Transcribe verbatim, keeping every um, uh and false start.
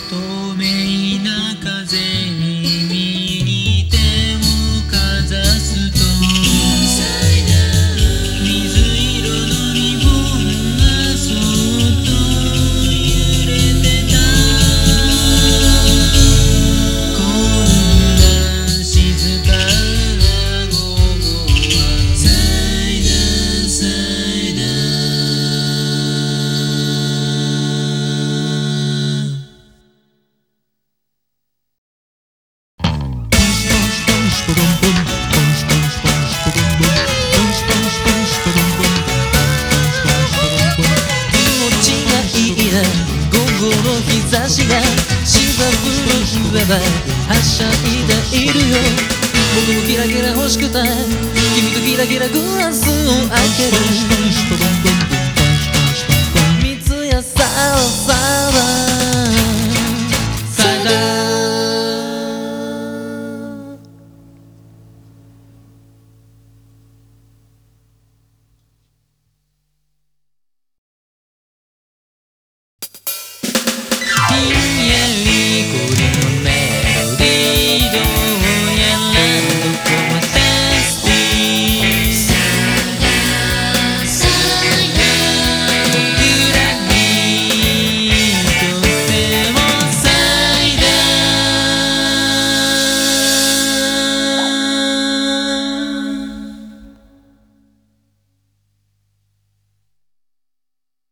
透明な風に右に手をかざすと水色のリボンがそっと揺れてた。こんな静かな午後はサイダーサイダ日差しが芝生の上ははしゃいでいるよ。僕もキラキラ欲しくて君とキラキラグラスを開ける。水やサラサラ